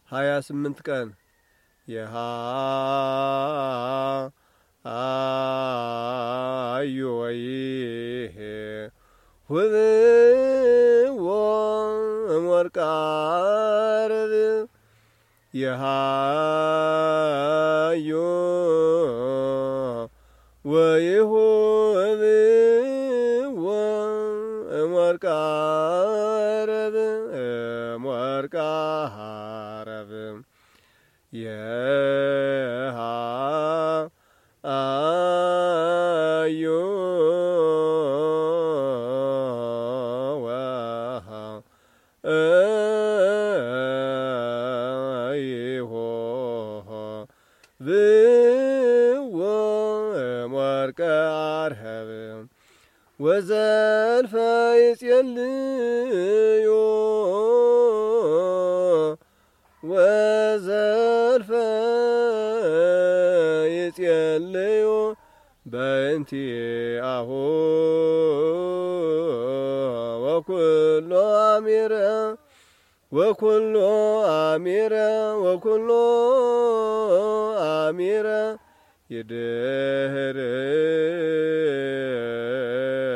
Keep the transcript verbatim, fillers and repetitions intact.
ሀያ ስምንት ቀን የሃ አዩ ወይ ሁብ ወርቃርብ የሃዩ ወይሁብ ወርቃርብ ወርቃርብ የሃ አዩ ወሃ አይሆ ብወ ወርቃርብ ወዘልፈ ይጼልዮ ወዘልፈ ይጼልዮ በእንቲአሁ ወኩሎ አሚረ ወኩሎ አሚረ ወኩሎ አሚረ ይድህር